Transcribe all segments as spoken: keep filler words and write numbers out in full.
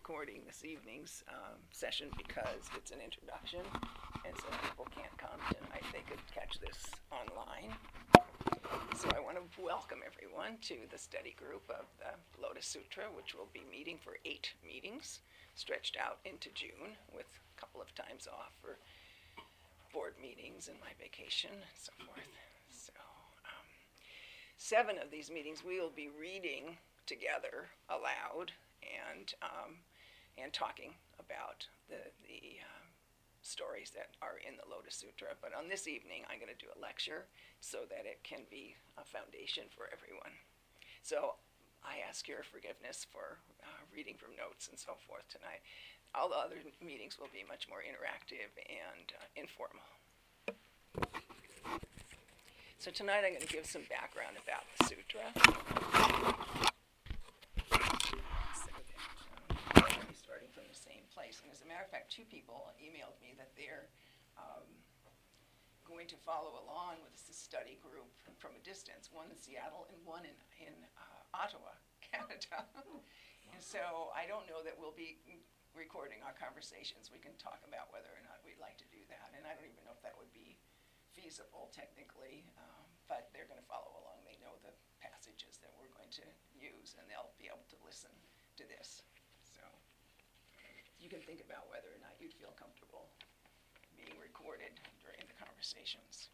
recording this evening's um, session because it's an introduction, and so people can't come tonight. They could catch this online. So I want to welcome everyone to the study group of the Lotus Sutra, which will be meeting for eight meetings, stretched out into June with a couple of times off for board meetings and my vacation and so forth. So um, seven of these meetings we will be reading together aloud and um, and talking about the the uh, stories that are in the Lotus Sutra. But on this evening, I'm going to do a lecture so that it can be a foundation for everyone. So I ask your forgiveness for uh, reading from notes and so forth tonight. All the other meetings will be much more interactive and uh, informal. So tonight I'm going to give some background about the sutra. Starting from the same place. And as a matter of fact, two people emailed me that they're um, going to follow along with this study group from a distance, one in Seattle and one in, in uh, Ottawa, Canada. And so I don't know that we'll be recording our conversations. We can talk about whether or not we'd like to do that. And I don't even know if that would be feasible technically, um, but they're going to follow along. They know the passages that we're going to use, and they'll be able to listen to this. So you can think about whether or not you'd feel comfortable being recorded during the conversations.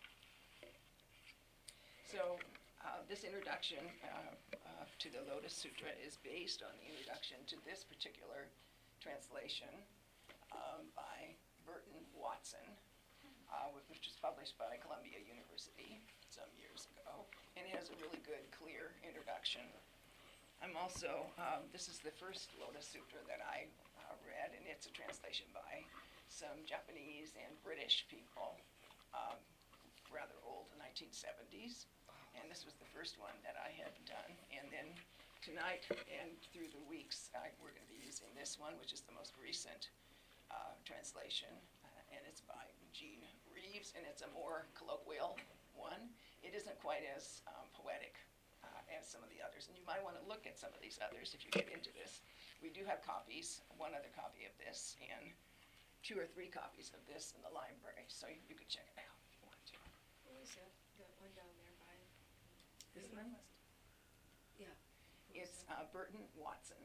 So uh, this introduction uh, uh, to the Lotus Sutra is based on the introduction to this particular translation um, by Burton Watson, uh, which was published by Columbia University some years ago, and it has a really good, clear introduction. I'm also, um, this is the first Lotus Sutra that I uh, read, and it's a translation by some Japanese and British people, um, rather old, the nineteen seventies, and this was the first one that I had done. And then tonight and through the weeks, I, we're going to be using this one, which is the most recent uh, translation, uh, and it's by Jean Reeves, and it's a more colloquial one. It isn't quite as um, poetic Uh, as some of the others. And you might want to look at some of these others if you get into this. We do have copies, one other copy of this, and two or three copies of this in the library, so you, you could check it out if you want to. What was that, that one down there by? This one? Yeah. It's uh, Burton Watson.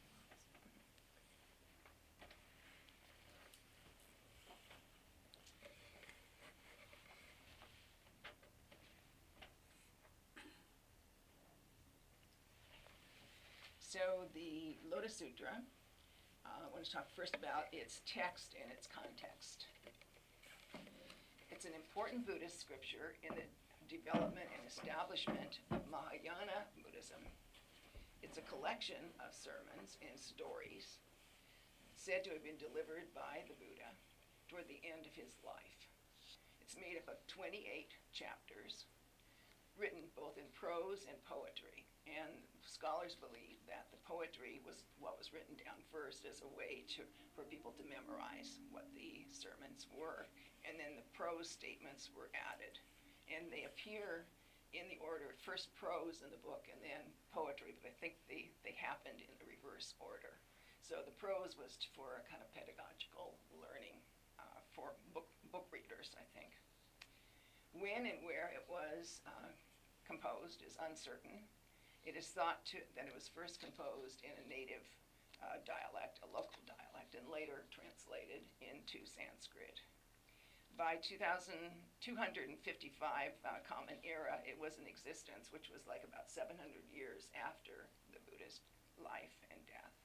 So the Lotus Sutra, uh, I want to talk first about its text and its context. It's an important Buddhist scripture in the development and establishment of Mahayana Buddhism. It's a collection of sermons and stories said to have been delivered by the Buddha toward the end of his life. It's made up of twenty-eight chapters, written both in prose and poetry. And scholars believe that the poetry was what was written down first as a way to, for people to memorize what the sermons were. And then the prose statements were added. And they appear in the order, first prose in the book and then poetry, but I think they, they happened in the reverse order. So the prose was t- for a kind of pedagogical learning uh, for book, book readers, I think. When and where it was uh, composed is uncertain. It is thought to, that it was first composed in a native uh, dialect, a local dialect, and later translated into Sanskrit. By two thousand two hundred fifty-five uh, Common Era, it was in existence, which was like about seven hundred years after the Buddha's life and death.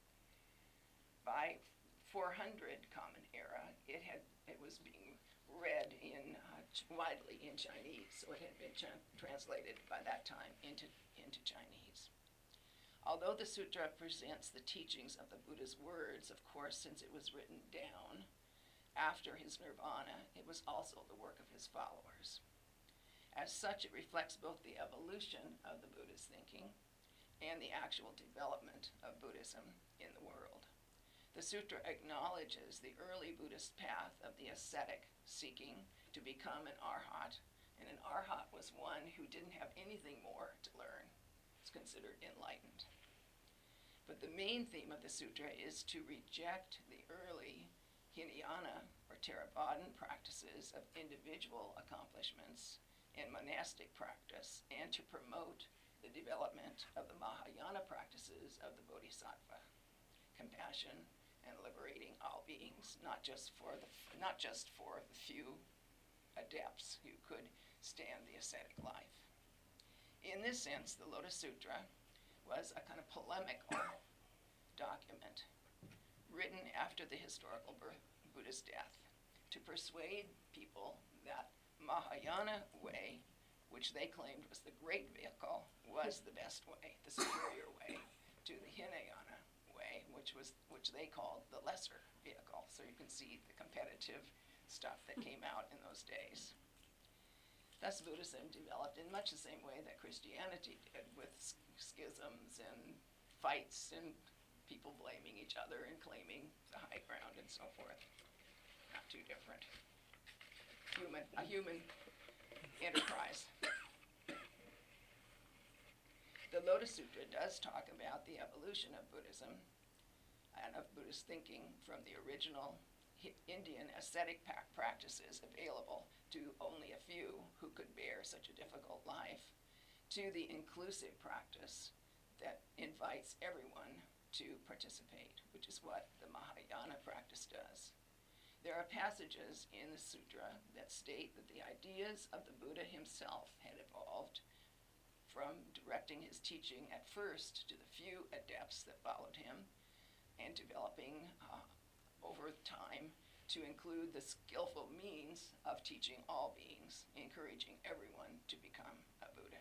By four hundred Common Era, it had it was being read in uh, widely in Chinese, so it had been tra- translated by that time into into Chinese. Although the sutra presents the teachings of the Buddha's words, of course, since it was written down after his nirvana, it was also the work of his followers. As such, it reflects both the evolution of the Buddha's thinking and the actual development of Buddhism in the world. The sutra acknowledges the early Buddhist path of the ascetic seeking to become an arhat, and an arhat was one who didn't have anything more to learn. It's considered enlightened. But the main theme of the sutra is to reject the early Hinayana or Theravadan practices of individual accomplishments and monastic practice, and to promote the development of the Mahayana practices of the Bodhisattva, compassion and liberating all beings, not just for the not just for the few adepts who could stand the ascetic life. In this sense, the Lotus Sutra was a kind of polemical document written after the historical birth Buddha's death to persuade people that Mahayana way, which they claimed was the great vehicle, was the best way, the superior way to the Hinayana way, which was which they called the lesser vehicle. So you can see the competitive stuff that came out in those days. Thus, Buddhism developed in much the same way that Christianity did, with schisms and fights and people blaming each other and claiming the high ground and so forth. Not too different. Human, a human enterprise. The Lotus Sutra does talk about the evolution of Buddhism and of Buddhist thinking from the original Indian ascetic practices available to only a few who could bear such a difficult life, to the inclusive practice that invites everyone to participate, which is what the Mahayana practice does. There are passages in the sutra that state that the ideas of the Buddha himself had evolved from directing his teaching at first to the few adepts that followed him, and developing uh, over time to include the skillful means of teaching all beings, encouraging everyone to become a Buddha.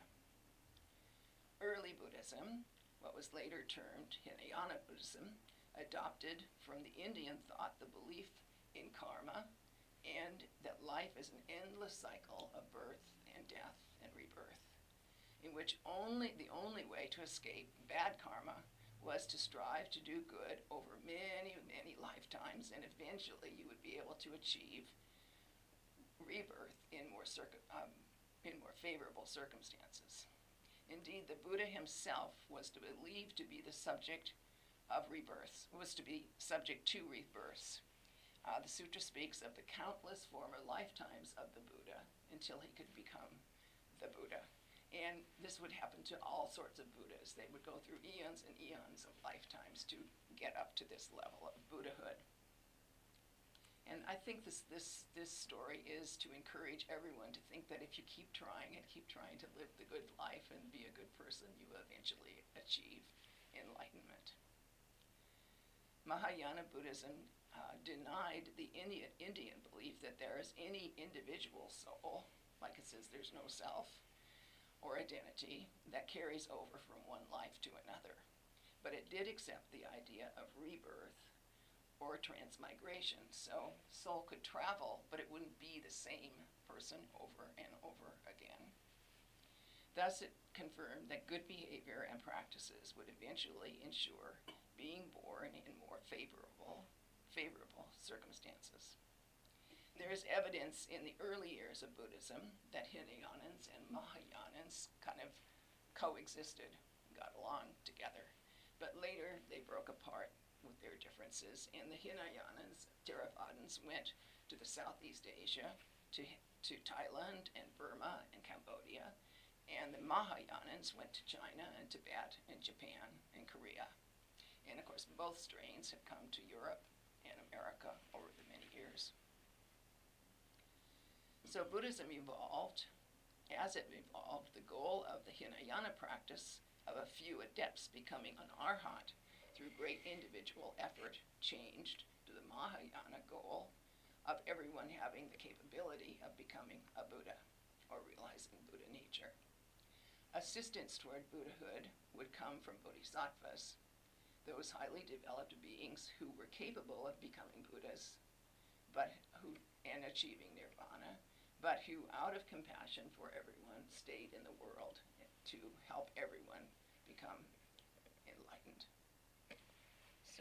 Early Buddhism, what was later termed Hinayana Buddhism, adopted from the Indian thought the belief in karma and that life is an endless cycle of birth and death and rebirth, in which only the only way to escape bad karma was to strive to do good over many, many lifetimes, and eventually you would be able to achieve rebirth in more circ- um, in more favorable circumstances. Indeed, the Buddha himself was to believed to be the subject of rebirths, was to be subject to rebirths. Uh, the sutra speaks of the countless former lifetimes of the Buddha until he could become the Buddha. And this would happen to all sorts of Buddhas. They would go through eons and eons of lifetimes to get up to this level of Buddhahood. And I think this, this, this story is to encourage everyone to think that if you keep trying and keep trying to live the good life and be a good person, you will eventually achieve enlightenment. Mahayana Buddhism uh, denied the Indian, Indian belief that there is any individual soul, like it says there's no self, or identity that carries over from one life to another. But it did accept the idea of rebirth or transmigration. So soul could travel, but it wouldn't be the same person over and over again. Thus, it confirmed that good behavior and practices would eventually ensure being born in more favorable, favorable circumstances. There is evidence in the early years of Buddhism that Hinayanans and Mahayanans kind of coexisted, got along together. But later they broke apart with their differences, and the Hinayanans, Theravadins, went to the Southeast Asia, to, to Thailand and Burma and Cambodia, and the Mahayanans went to China and Tibet and Japan and Korea. And of course both strains have come to Europe and America over the many years. So Buddhism evolved. As it evolved, the goal of the Hinayana practice of a few adepts becoming an arhat through great individual effort changed to the Mahayana goal of everyone having the capability of becoming a Buddha or realizing Buddha nature. Assistance toward Buddhahood would come from bodhisattvas, those highly developed beings who were capable of becoming Buddhas, but who and achieving nirvana, but who, out of compassion for everyone, stayed in the world to help everyone become enlightened. So,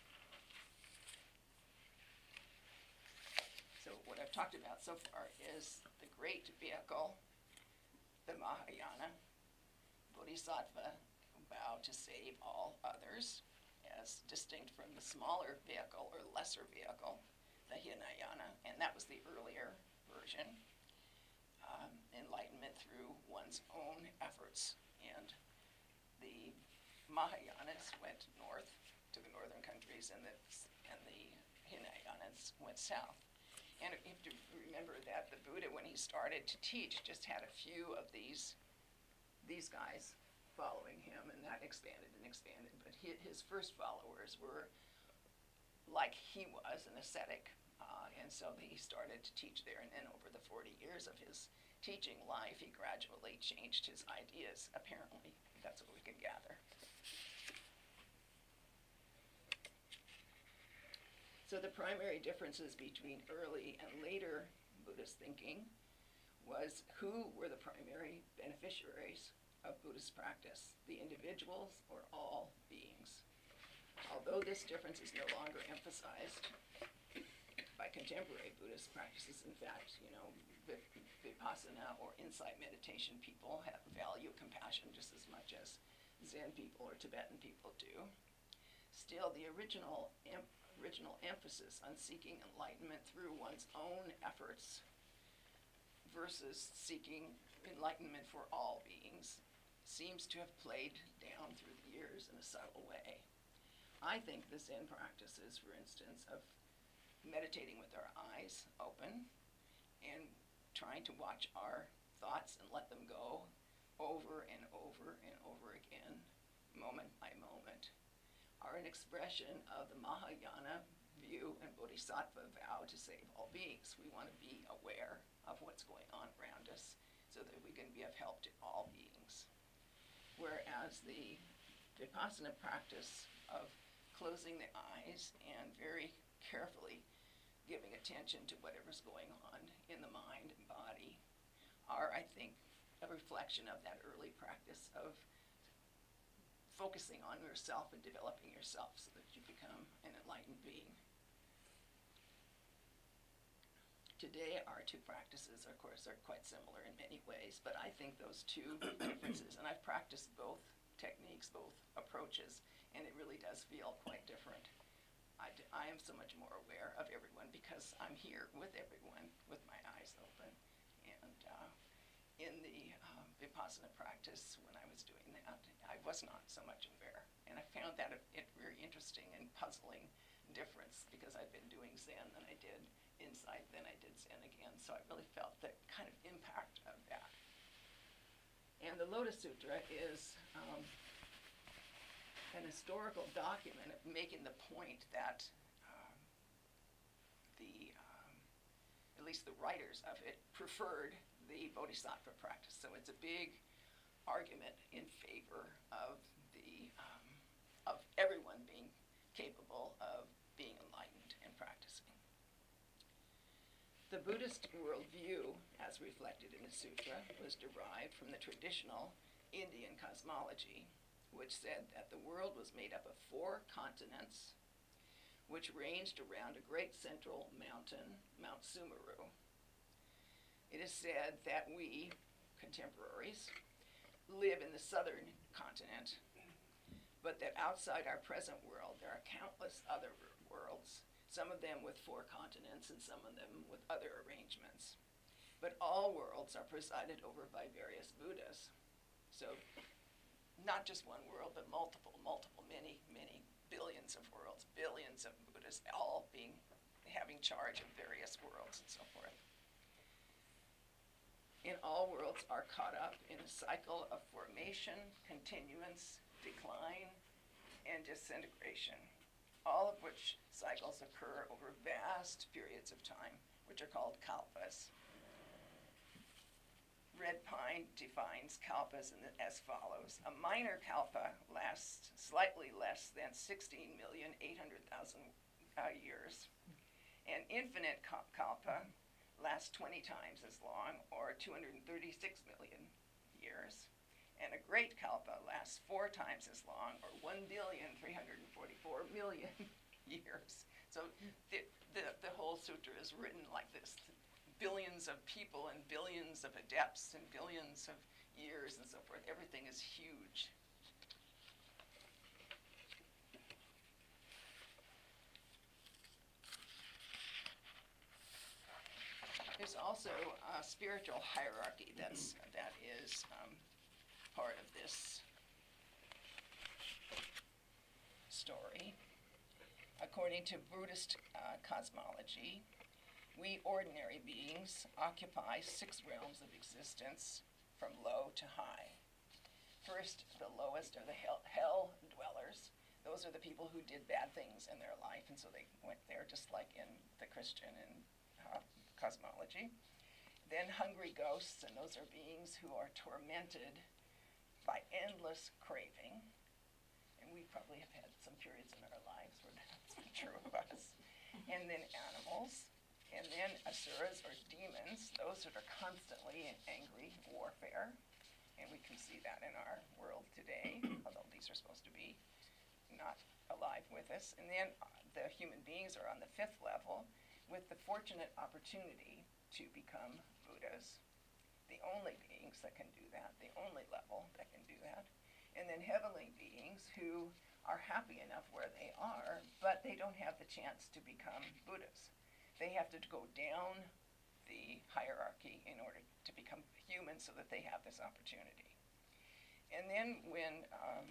so what I've talked about so far is the great vehicle, the Mahayana, Bodhisattva, who vow to save all others, smaller vehicle or lesser vehicle, the Hinayana, and that was the earlier version. Um, enlightenment through one's own efforts. And the Mahayanas went north to the northern countries, and the, and the Hinayanas went south. And you have to remember that the Buddha, when he started to teach, just had a few of these, these guys following him, and that expanded and expanded. But he, his first followers were like he was, an ascetic, uh, and so he started to teach there. And then over the forty years of his teaching life, he gradually changed his ideas, apparently. That's what we can gather. So the primary differences between early and later Buddhist thinking was who were the primary beneficiaries of Buddhist practice, the individuals or all beings. Although this difference is no longer emphasized by contemporary Buddhist practices, in fact, you know, Vipassana or insight meditation people have value compassion just as much as Zen people or Tibetan people do. Still, the original em- original emphasis on seeking enlightenment through one's own efforts versus seeking enlightenment for all beings seems to have played down through the years in a subtle way. I think the Zen practices, for instance, of meditating with our eyes open and trying to watch our thoughts and let them go over and over and over again, moment by moment, are an expression of the Mahayana view and Bodhisattva vow to save all beings. We want to be aware of what's going on around us so that we can be of help to all beings. Whereas the Vipassana practice of closing the eyes and very carefully giving attention to whatever's going on in the mind and body are, I think, a reflection of that early practice of focusing on yourself and developing yourself so that you become an enlightened being. Today, our two practices, of course, are quite similar in many ways, but I think those two differences, and I've practiced both techniques, both approaches, and it really does feel quite different. I, d- I am so much more aware of everyone because I'm here with everyone with my eyes open. And uh, in the um, Vipassana practice, when I was doing that, I was not so much aware. And I found that a, a very interesting and puzzling difference because I've been doing Zen, then I did Insight, then I did Zen again. So I really felt the kind of impact of that. And the Lotus Sutra is um, an historical document of making the point that um, the, um, at least the writers of it, preferred the Bodhisattva practice. So it's a big argument in favor of the um, of everyone being capable of being enlightened and practicing. The Buddhist worldview, as reflected in the sutra, was derived from the traditional Indian cosmology, which said that the world was made up of four continents, which ranged around a great central mountain, Mount Sumeru. It is said that we, contemporaries, live in the southern continent, but that outside our present world there are countless other worlds, some of them with four continents and some of them with other arrangements. But all worlds are presided over by various Buddhas. So not just one world, but multiple, multiple, many, many billions of worlds, billions of Buddhas, all being having charge of various worlds and so forth. In all worlds are caught up in a cycle of formation, continuance, decline, and disintegration, all of which cycles occur over vast periods of time, which are called kalpas. Red Pine defines kalpas in the, as follows. A minor kalpa lasts slightly less than sixteen million eight hundred thousand uh, years. An infinite kalpa lasts twenty times as long, or two hundred thirty-six million years. And a great kalpa lasts four times as long, or one billion three hundred forty-four million years. So the, the, the whole sutra is written like this. Billions of people and billions of adepts and billions of years and so forth. Everything is huge. also a spiritual hierarchy that's, that is um, part of this story. According to Buddhist uh, cosmology, we ordinary beings occupy six realms of existence from low to high. First, the lowest are the hell, hell dwellers. Those are the people who did bad things in their life, and so they went there, just like in the Christian and uh, cosmology. Then hungry ghosts, and those are beings who are tormented by endless craving. And we probably have had some periods in our lives where that's been true of us. And then animals, and then asuras or demons, those that are constantly in angry warfare. And we can see that in our world today, although these are supposed to be not alive with us. And then uh, the human beings are on the fifth level with the fortunate opportunity to become Buddhas, the only beings that can do that, the only level that can do that. And then heavenly beings who are happy enough where they are, but they don't have the chance to become Buddhas. They have to go down the hierarchy in order to become human so that they have this opportunity. And then when um,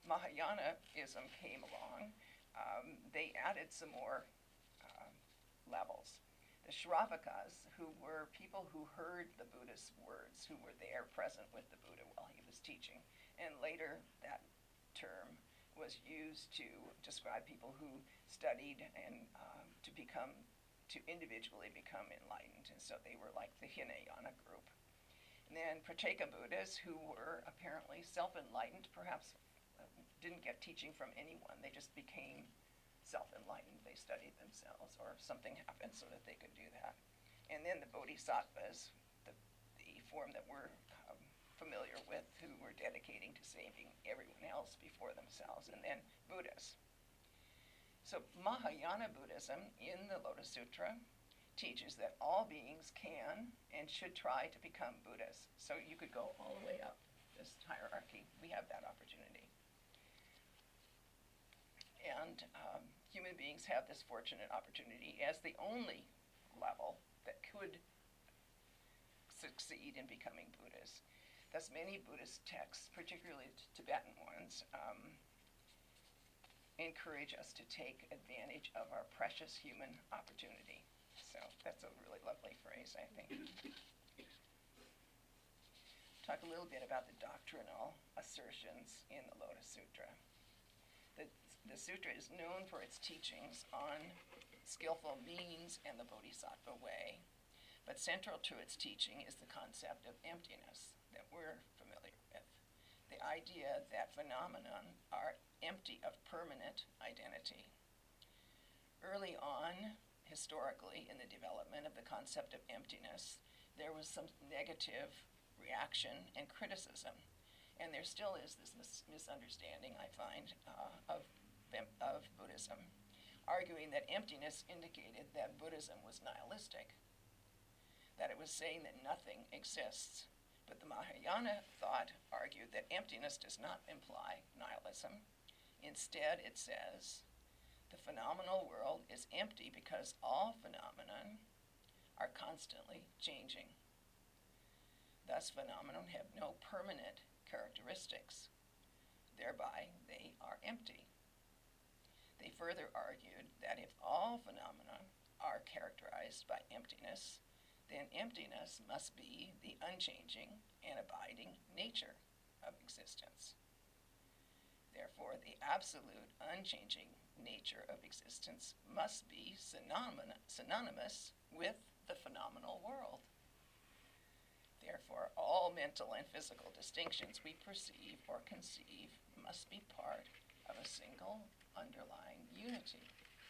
Mahayanaism came along, um, they added some more uh, levels. The Shravakas, who were people who heard the Buddha's words, who were there present with the Buddha while he was teaching, and later that term was used to describe people who studied and um, to become, to individually become enlightened, and so they were like the Hinayana group. And then Pratyeka Buddhas, who were apparently self-enlightened, perhaps uh, didn't get teaching from anyone, they just became self-enlightened, they studied themselves, or something happened so that they could do that. And then the Bodhisattvas, the, the form that we're um, familiar with, who were dedicating to saving everyone else before themselves, and then Buddhas. So Mahayana Buddhism in the Lotus Sutra teaches that all beings can and should try to become Buddhas. So you could go all the way up this hierarchy. We have that opportunity. And um, human beings have this fortunate opportunity as the only level that could succeed in becoming Buddhas. Thus, many Buddhist texts, particularly t- Tibetan ones, um, encourage us to take advantage of our precious human opportunity. So that's a really lovely phrase, I think. Talk a little bit about the doctrinal assertions in the Lotus Sutra. The, the sutra is known for its teachings on skillful means and the Bodhisattva way, but central to its teaching is the concept of emptiness that we're familiar with. The idea that phenomena are empty of permanent identity. Early on, historically, in the development of the concept of emptiness, there was some negative reaction and criticism. And there still is this mis- misunderstanding, I find, uh, of, of Buddhism, arguing that emptiness indicated that Buddhism was nihilistic, that it was saying that nothing exists. But the Mahayana thought argued that emptiness does not imply nihilism. Instead, it says, the phenomenal world is empty because all phenomena are constantly changing. Thus, phenomena have no permanent characteristics. Thereby, they are empty. They further argued that if all phenomena are characterized by emptiness, then emptiness must be the unchanging and abiding nature of existence. Therefore, the absolute unchanging nature of existence must be synony- synonymous with the phenomenal world. Therefore, all mental and physical distinctions we perceive or conceive must be part of a single underlying unity.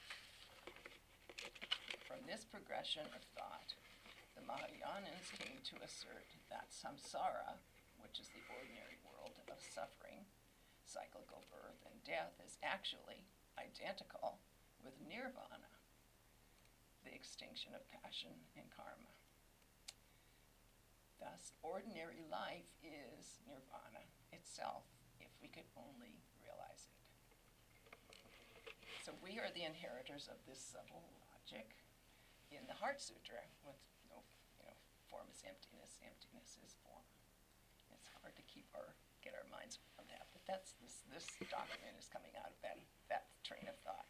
From this progression of thought, the Mahayans came to assert that samsara, which is the ordinary world of suffering, cyclical birth and death, is actually identical with nirvana, the extinction of passion and karma. Thus, ordinary life is nirvana itself, if we could only realize it. So we are the inheritors of this subtle logic in the Heart Sutra, with no, you know, form is emptiness, emptiness is form. It's hard to keep our, get our minds around that, but that's, this, this document is coming out of that, that train of thought.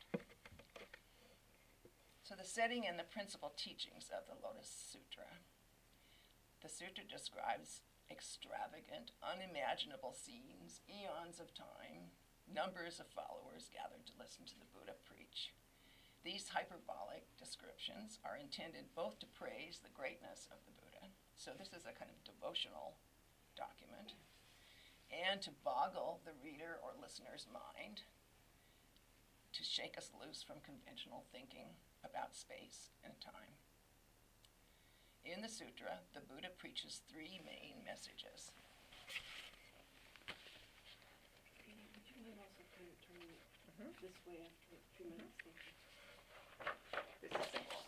So the setting and the principal teachings of the Lotus Sutra. The sutra describes extravagant, unimaginable scenes, eons of time, numbers of followers gathered to listen to the Buddha preach. These hyperbolic descriptions are intended both to praise the greatness of the Buddha, so this is a kind of devotional document, and to boggle the reader or listener's mind, to shake us loose from conventional thinking about space and time. In the sutra, the Buddha preaches three main messages. Would you mind also kind of turning it Mhm. this way after a few minutes? Thank you. This is simple.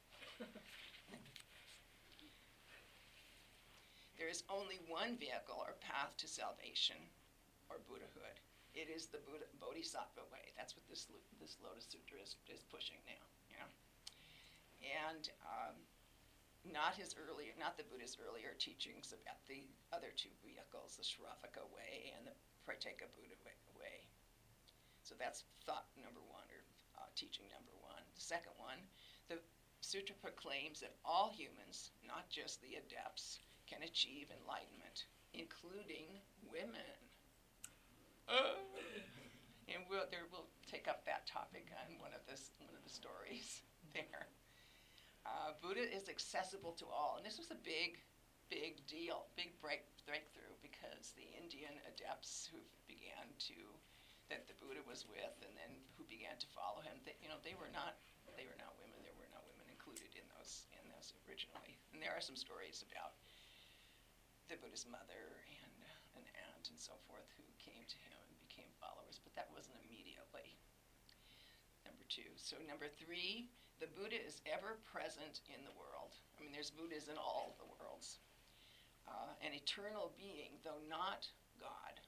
There is only one vehicle or path to salvation or Buddhahood. It is the Buddha, Bodhisattva way. That's what this lo- this Lotus Sutra is, is pushing now. You know? And um, not his earlier, not the Buddha's earlier teachings about the other two vehicles, the Shravaka way and the Pratyeka Buddha way. So that's thought number one, or uh, teaching number one. The second one, the sutra proclaims that all humans, not just the adepts, can achieve enlightenment, including women. Uh, and we'll, there, we'll take up that topic on one of, this, one of the stories there. Uh, Buddha is accessible to all, and this was a big, big deal, big break, breakthrough, because the Indian adepts who began to, that the Buddha was with, and then who began to follow him, they, you know, they were not, they were not women. There were not women included in those, in those originally. And there are some stories about the Buddha's mother and an aunt and so forth who came to him and became followers, but that wasn't immediately. Number two. So number three, the Buddha is ever present in the world. I mean, there's Buddhas in all the worlds. Uh, an eternal being, though not God,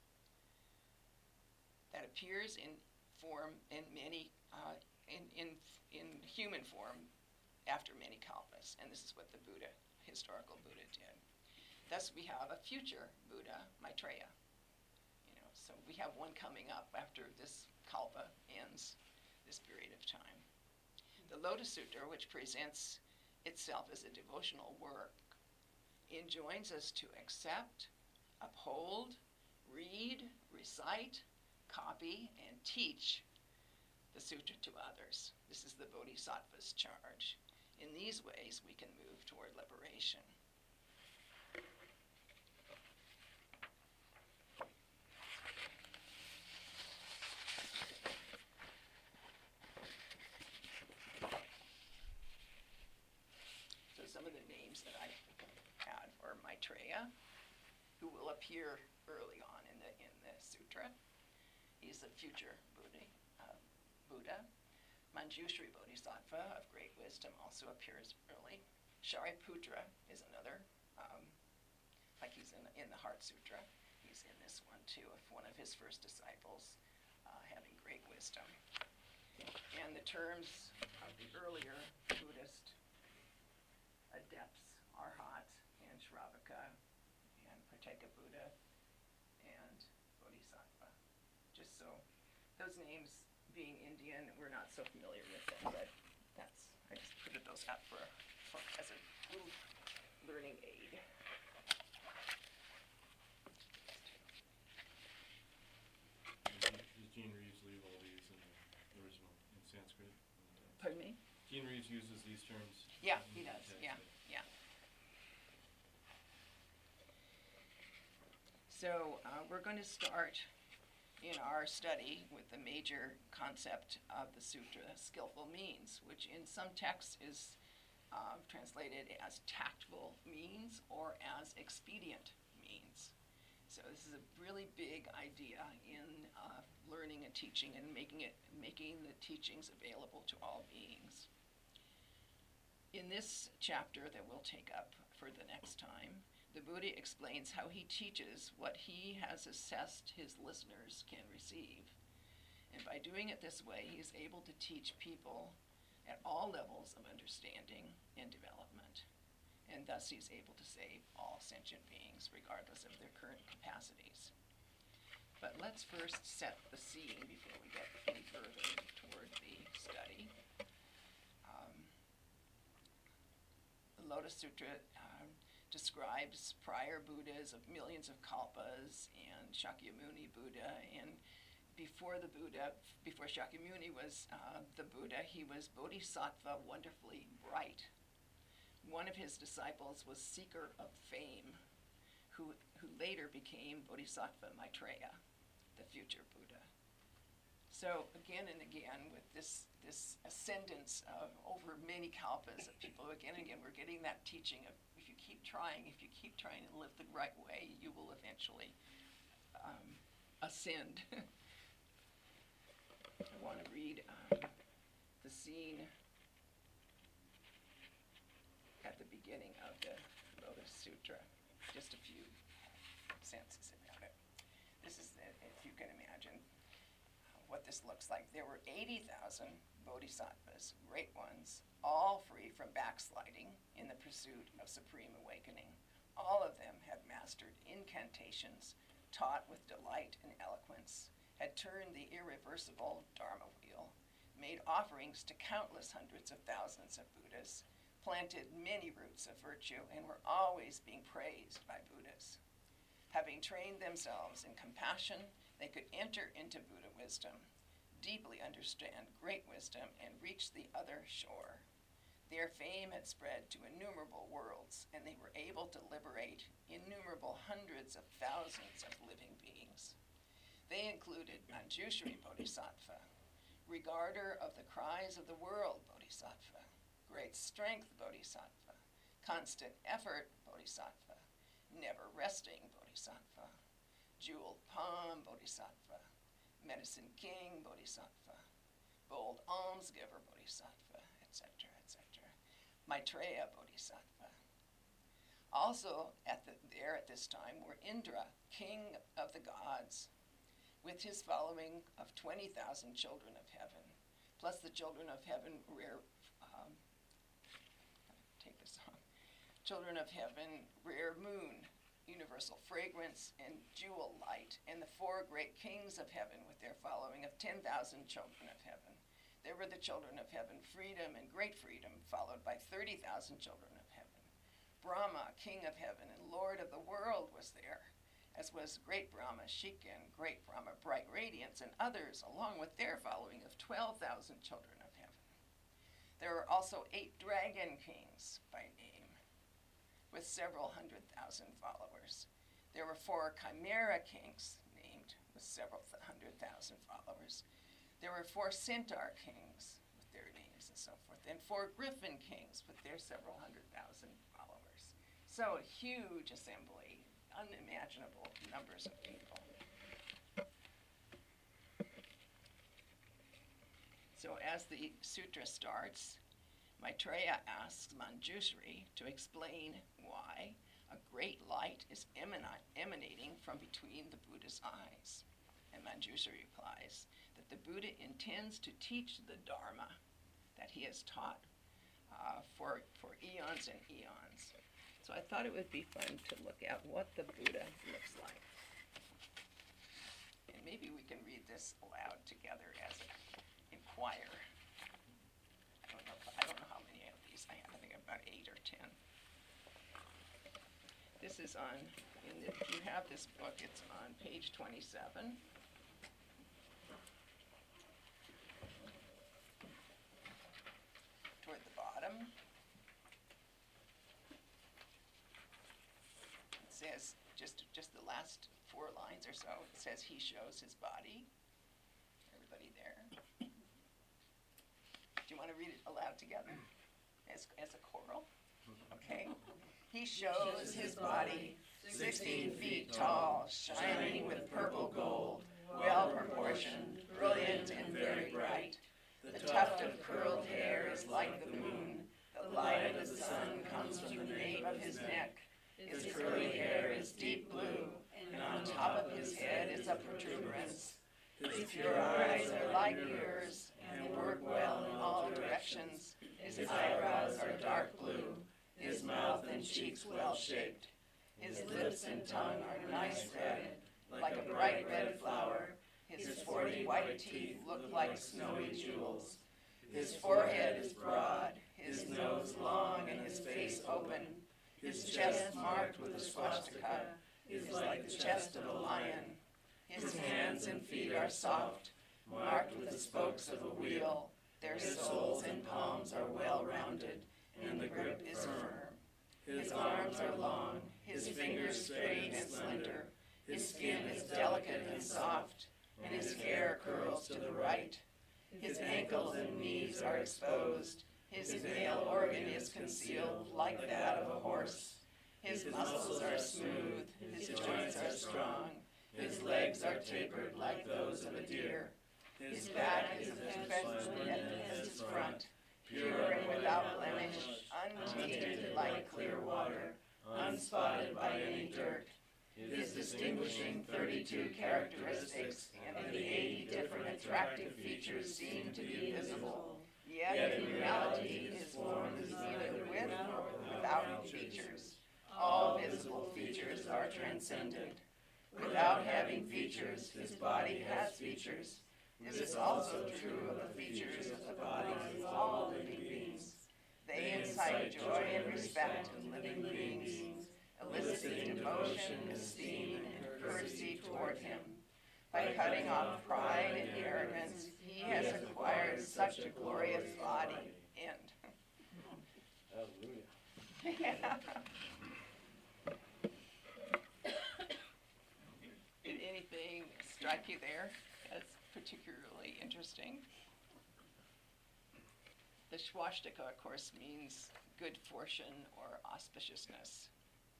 that appears in form in many, uh, in, in, in human form after many kalpas. And this is what the Buddha, historical Buddha, did. Thus, we have a future Buddha, Maitreya. You know, so we have one coming up after this kalpa ends, this period of time. The Lotus Sutra, which presents itself as a devotional work, enjoins us to accept, uphold, read, recite, copy, and teach the sutra to others. This is the Bodhisattva's charge. In these ways, we can move toward liberation. So some of the names that I had are Maitreya, who will appear early on in the in the sutra. He's a future Buddha. Uh, Buddha. Manjushri Bodhisattva of great wisdom also appears early. Shariputra is another, um, like he's in, in the Heart Sutra. He's in this one too, of one of his first disciples uh, having great wisdom. And the terms of the earlier Buddhist adepts, Arhat and Shravaka and Pratyeka Buddha and Bodhisattva. Just so those names being Indian, we're not so familiar with them, but that's, I just put those out for, for as a little learning aid. Does Gene Reeves leave all these in the original, in Sanskrit? Pardon me? Gene Reeves uses these terms? Yeah, in he the does, text, yeah, but- yeah. So uh, we're going to start in our study with the major concept of the sutra, skillful means, which in some texts is uh, translated as tactful means or as expedient means. So this is a really big idea in uh, learning and teaching and making it, making the teachings available to all beings. In this chapter that we'll take up for the next time, the Buddha explains how he teaches what he has assessed his listeners can receive. And by doing it this way, he is able to teach people at all levels of understanding and development. and thus he's able to save all sentient beings regardless of their current capacities. But let's first set the scene before we get any further toward the study. Um, the Lotus Sutra um, describes prior Buddhas of millions of kalpas and Shakyamuni Buddha, and before the Buddha, before Shakyamuni was uh, the Buddha, he was Bodhisattva, wonderfully bright. One of his disciples was Seeker of Fame, who, who later became Bodhisattva Maitreya, the future Buddha. So again and again, with this, this ascendance of over many kalpas of people, again and again, we're getting that teaching of if you keep trying, if you keep trying to live the right way, you will eventually um, ascend. I want to read um, the scene at the beginning of the Lotus Sutra, just a few sentences about it. This is, the, if you can imagine uh, what this looks like. There were eighty thousand bodhisattvas, great ones, all free from backsliding in the pursuit of supreme awakening. All of them had mastered incantations, taught with delight and eloquence, had turned the irreversible Dharma wheel, made offerings to countless hundreds of thousands of Buddhas, planted many roots of virtue, and were always being praised by Buddhas. Having trained themselves in compassion, they could enter into Buddha wisdom, deeply understand great wisdom, and reach the other shore. Their fame had spread to innumerable worlds, and they were able to liberate innumerable hundreds of thousands of living beings. They included Manjushri Bodhisattva, regarder of the cries of the world Bodhisattva, great strength Bodhisattva, constant effort Bodhisattva, never resting Bodhisattva, jeweled palm Bodhisattva, medicine king Bodhisattva, bold almsgiver Bodhisattva, et cetera, et cetera. Maitreya Bodhisattva. Also at the, there at this time were Indra, king of the gods, with his following of twenty thousand children of heaven, plus the children of heaven rare, um, take this off, children of heaven, rare moon, universal fragrance, and jewel light, and the four great kings of heaven with their following of ten thousand children of heaven. There were the children of heaven, freedom and great freedom, followed by thirty thousand children of heaven. Brahma, king of heaven and lord of the world, was there, as was great Brahma, Shikan, great Brahma, bright radiance, and others, along with their following of twelve thousand children of heaven. There were also eight dragon kings by name, with several hundred thousand followers. There were four chimera kings named, with several th- hundred thousand followers. There were four centaur kings with their names and so forth, and four griffin kings with their several hundred thousand followers. So a huge assembly, unimaginable numbers of people. So as the sutra starts, Maitreya asks Manjushri to explain why a great light is emana- emanating from between the Buddha's eyes. And Manjushri replies that the Buddha intends to teach the Dharma that he has taught uh, for, for eons and eons. So I thought it would be fun to look at what the Buddha looks like. And maybe we can read this aloud together as an inquire. I don't know, I don't know how many of these I have. I think about eight or ten. This is on, in the, if you have this book, it's on page twenty-seven. Toward the bottom. It says, just, just the last four lines or so, it says he shows his body. Everybody there? Do you want to read it aloud together as, as a choral? Okay. He shows his body, sixteen feet tall, shining with purple gold, well proportioned, brilliant and very bright. The tuft of curled hair is like the moon. The light of the sun comes from the nape of his neck. His curly hair is deep blue, and on top of his head is a protuberance. His pure eyes are like yours, and they work well in all directions. His eyebrows are dark blue. His mouth and cheeks well shaped. His lips and tongue are nice red, like a bright red flower. His forty white teeth look like snowy jewels. His forehead is broad, his nose long, and his face open. His chest marked with a swastika is like the chest of a lion. His hands and feet are soft, marked with the spokes of a wheel. Their soles and palms are well rounded, and the grip is firm. His arms are long, his fingers straight and slender. His skin is delicate and soft, and his hair curls to the right. His ankles and knees are exposed. His male organ is concealed like that of a horse. His muscles are smooth, his joints are strong. His legs are tapered like those of a deer. His back is as red as his front, pure and without blemish, untainted like clear water, unspotted by any dirt. His distinguishing thirty-two characteristics and the eighty different attractive features seem to be visible, yet in reality his form is neither with nor without features. All visible features are transcended. Without having features, his body has features. This is also true of the features of the bodies of all living beings. They incite joy and respect in living beings, eliciting devotion, esteem, and courtesy toward him. By cutting off pride and arrogance, he has acquired such a glorious body. End. Hallelujah. Yeah. Did anything strike you there as particularly interesting? The swastika, of course, means good fortune or auspiciousness.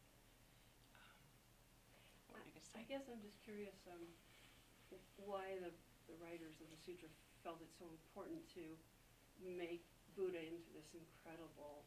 Um, What do you guys I think? guess I'm just curious, um, why the, the writers of the sutra felt it so important to make Buddha into this incredible,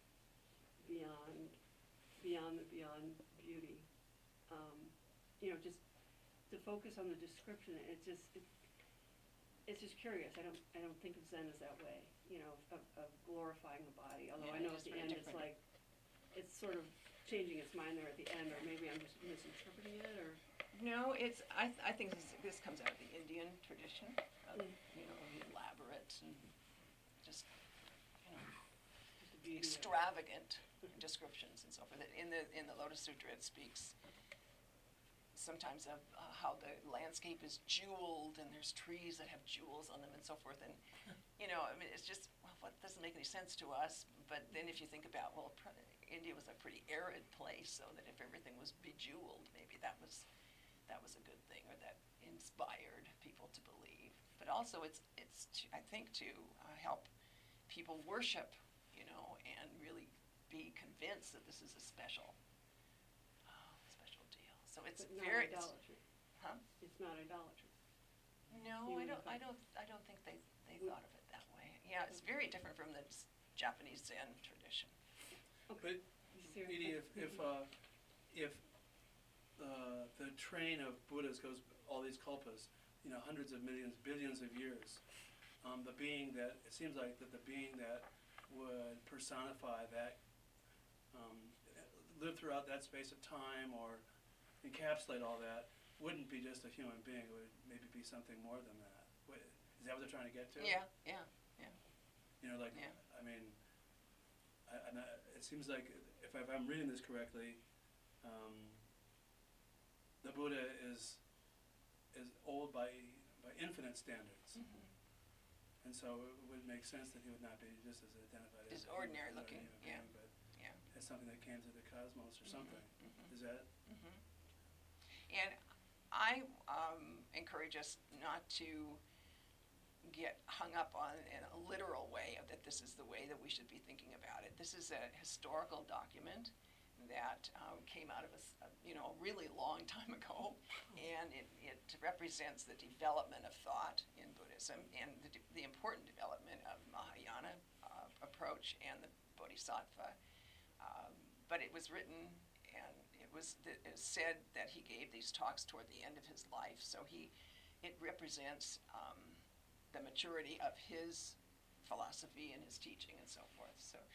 beyond, beyond the beyond beauty. Um, you know, just to focus on the description, it's just, it, it's just curious. I don't, I don't think of Zen as that way, you know, of, of glorifying the body. Although Yeah, I know it at is the very end it's different. like, it's sort of changing its mind there at the end, or maybe I'm just misinterpreting it, or. No, it's, I, th- I think this, this comes out of the Indian tradition of, Mm. you know, the elaborate and just, you know, Just the beauty of it. extravagant descriptions and so forth. In the, in the Lotus Sutra, it speaks sometimes of uh, how the landscape is jeweled and there's trees that have jewels on them and so forth. And, you know, I mean, it's just, well, what doesn't make any sense to us. But then if you think about, well, pr- India was a pretty arid place, so that if everything was bejeweled, maybe that was, that was a good thing, or that inspired people to believe. But also it's, it's to, I think, to uh, help people worship, you know, and really be convinced that this is a special, uh, special deal. So it's But not very, it's, idolatry. huh? It's not idolatry. No, I Human don't, I effect. don't, I don't think they, they We- thought of it that way. Yeah, it's very different from the s- Japanese Zen tradition. But, Serious. Edie, if, if, uh, if, uh, the train of Buddhas goes, all these kalpas, you know, hundreds of millions, billions of years, um, the being that, it seems like that the being that would personify that, um, live throughout that space of time or encapsulate all that, wouldn't be just a human being, it would maybe be something more than that. Wait, is that what they're trying to get to? Yeah, yeah, yeah. You know, like, Yeah. I mean, I, and I, it seems like, if, I, if I'm reading this correctly, um, the Buddha is is old by by infinite standards, Mhm. and so it would make sense that he would not be just as identified as Just a ordinary human- looking, human yeah. being, but Yeah. as something that came to the cosmos or something. mhm. Is that? Mhm. And I um, encourage us not to get hung up on in a literal way of that this is the way that we should be thinking about it. This is a historical document that um, came out of a, s- a, you know, a really long time ago, and it, it represents the development of thought in Buddhism and the, de- the important development of Mahayana uh, approach and the Bodhisattva. Um, but it was written, and it was th- it was said that he gave these talks toward the end of his life. So he, it represents um, the maturity of his philosophy and his teaching and so forth. So,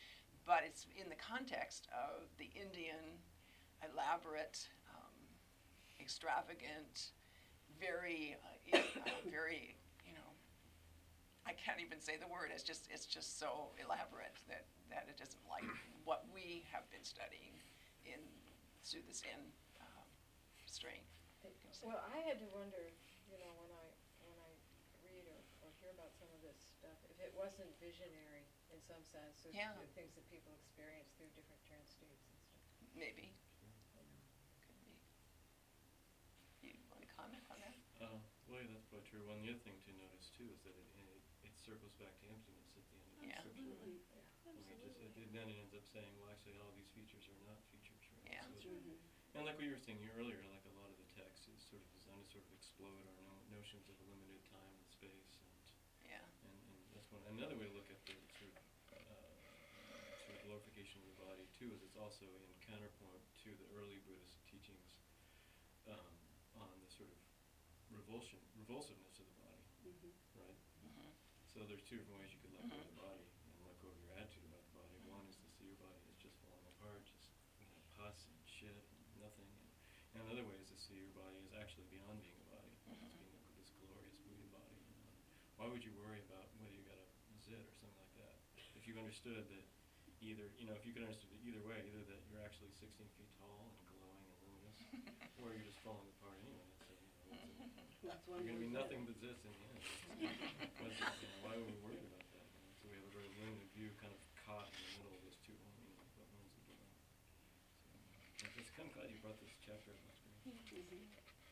but it's in the context of the Indian, elaborate, um, extravagant, very, uh, uh, very, you know, I can't even say the word. It's just, it's just so elaborate that, that it isn't like what we have been studying in through the Zen um, strain. Well, I had to wonder, you know, when I, when I read or, or hear about some of this stuff, if it wasn't visionary in some sense, of Yeah. the things that people experience through different trance states and stuff. Maybe, You know. could be. You want to comment on that? Uh, well, yeah, that's probably true. One, the other thing to notice too is that it, it, it circles back to emptiness at the end of the Yeah. description. Absolutely. I mean, it just, it, it- then it ends up saying, well, actually, all these features are not features, right? Yeah. So Mhm. and like what you were saying earlier, like a lot of the text is sort of designed to sort of explode our no- notions of a limited time and space, and Yeah. and, and that's one. Another way to look at the sort of uh, sort of glorification of the body too is it's also in counterpoint to the early Buddhist teachings um, on the sort of revulsion, revulsiveness of the body, Mhm. right? Mhm. So there's two different ways you could let go of Mhm. the body and let go of your attitude about the body. One is to see your body as just falling apart, just you know, pus and shit and nothing. And, and another way is to see your body as actually beyond being a body, as Mhm. being a, this glorious Buddha body. You know? Why would you worry about whether you got a zit or something like that? If you understood that either, you know, if you could understand it either way, either that you're actually sixteen feet tall and glowing and luminous, or you're just falling apart anyway. So, you know, what's it, That's one you're gonna be more nothing thing. but zits in the end. It's- what's it, you know, why are we worried about that? You know? So we have a very limited view, kind of caught in the middle of those two, you know, what one's the doing. So I'm just kind of glad you brought this chapter up, that's great. Mhm.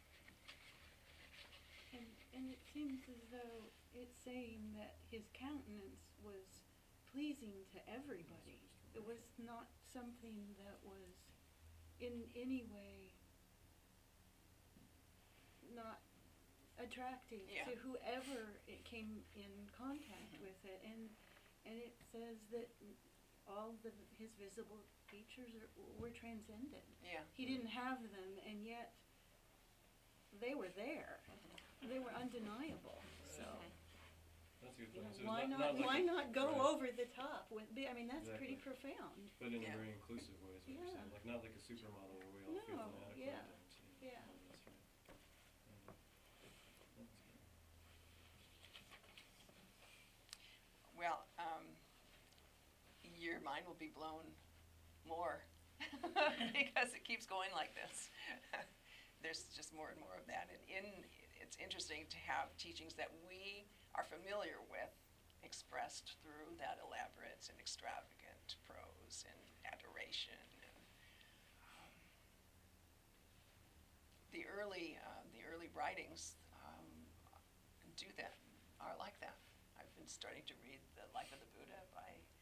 And, and it seems as though it's saying that his countenance was pleasing to everybody. It was not something that was in any way not attractive Yeah. to whoever it came in contact Mhm. with it. And, and it says that all the, his visible features are, were transcendent. Yeah. He didn't have them, and yet they were there. They were undeniable. So That's a good you know, point. So it's why not, not? not like Why a- not go right. over the top? With, I mean, that's pretty Exactly. profound. But in Yeah. a very inclusive way, is what you're Yeah. saying. Like not like a supermodel where we all feel No, inadequate. yeah, And, you know, yeah. no, that's right. Um, that's good. Well, um, your mind will be blown more because it keeps going like this. There's just more and more of that. And in, it's interesting to have teachings that we are familiar with expressed through that elaborate and extravagant prose and adoration. And, um, the early, uh, the early writings um, do that, are like that. I've been starting to read The Life of the Buddha by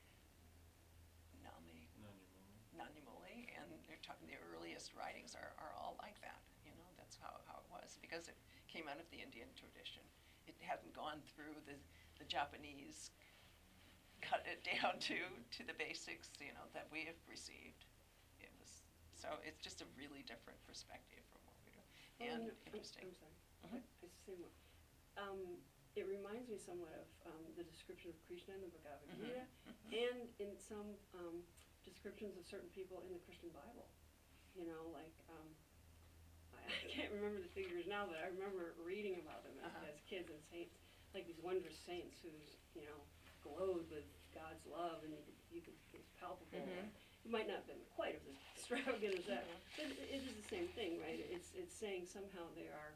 Nami Non-humane. Nanyamuli, and they're talking, the earliest writings are, are all like that, you know, that's how, how it was, because it came out of the Indian tradition. It hadn't gone through the, the Japanese, cut it down to, to the basics, you know, that we have received. It was, so it's just a really different perspective from what we do, Oh, and no, I'm- interesting. I'm sorry. Mhm. I- I say more. Um, it reminds me somewhat of, um, the description of Krishna in the Bhagavad Mhm. Gita, Mhm. and in some, um, descriptions of certain people in the Christian Bible. You know, like, um, I, I can't remember the figures now, but I remember reading about them as, Uh-huh. as kids and saints, like these wondrous saints who's, you know, glowed with God's love, and you could, you could, it was palpable. Mhm. It might not have been quite as extravagant as that, Mhm. but it, it is the same thing, right? It's, it's saying somehow they are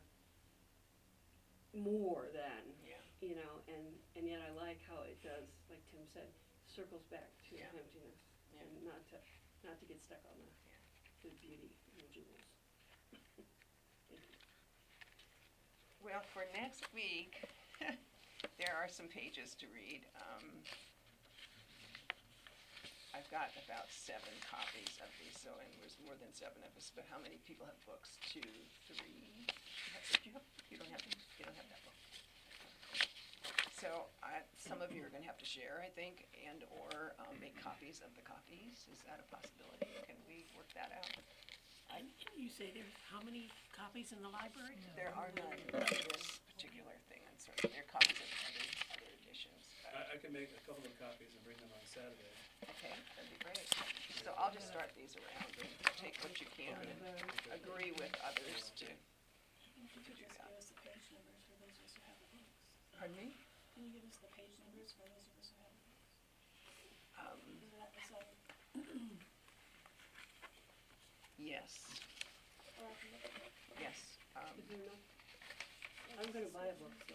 more than, Yeah, you know, and, and yet I like how it does, like Tim said, circles back to Yeah. emptiness, Yeah. and not to, not to get stuck on the, Yeah. the beauty and the jewels. Thank you. well, for next week, there are some pages to read. Um, I've got about seven copies of these, so, and there's more than seven of us, but how many people have books? Two, three? You have- You have, you don't have, them? You don't have that book? So, I, some of you are gonna have to share, I think, and/or, um, make copies of the copies. Is that a possibility? Can we work that out? And you say there's how many copies in the library? There are none of this particular thing, I'm sorry, there are copies of other, other editions, but, I, I can make a couple of copies and bring them on Saturday. Okay, that'd be great. So I'll just start these around and take what you can and agree with others to, If you could just give us the page numbers for those of us who have the books. pardon me? Can you give us the page numbers for those of us who have the books? Um, Is that, is that, yes, or I can look at it? yes. Um, Is there enough? I'm gonna buy a book, so.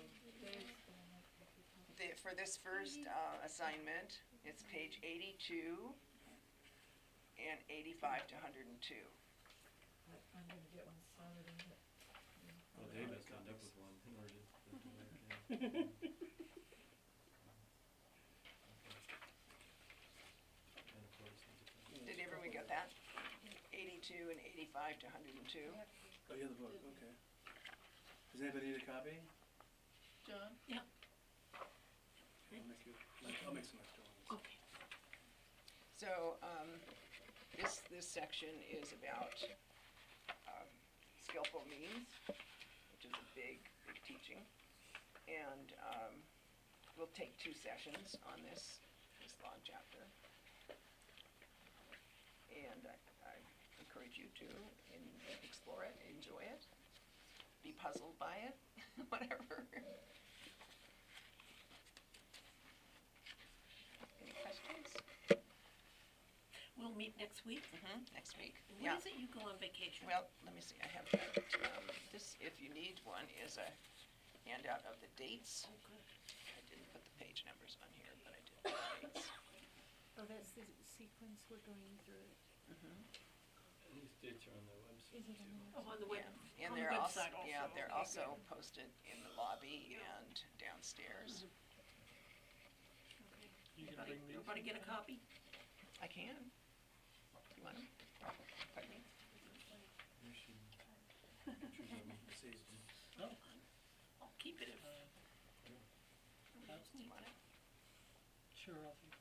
the, for this first, uh, assignment, it's page eighty-two and eighty-five to hundred and two. I'm gonna get one Saturday, but. Well, Dave has to end up with one in order to, to do it, yeah. And of course, there's a thing. Did everyone get that? Eighty-two and eighty-five to hundred and two. Oh, you have the book, okay. Does anybody need a copy? John? I'll make you, I'll make some extra ones. Okay. So, um, this, this section is about, um, skillful means, which is a big, big teaching. And, um, we'll take two sessions on this, this long chapter. And I, I encourage you to in- explore it, enjoy it, be puzzled by it, whatever. Any questions? We'll meet next week. Mm-hmm, next week. And Yeah. When is it you go on vacation? Well, let me see, I have that, um, this, if you need one, is a handout of the dates. Oh, good. I didn't put the page numbers on here, but I did put the dates. Oh, that's the sequence we're going through. Mhm. And these dates are on the website Is it too. on the Oh, on the web, Yeah, and on the they're also, website also. yeah, they're Okay, also good. posted in the lobby and downstairs. Okay. You can Everybody, bring these? everybody get a copy? I can. You want them? Pardon me? You should choose them. See, Oh, I'll keep it if, You want it? sure, I'll think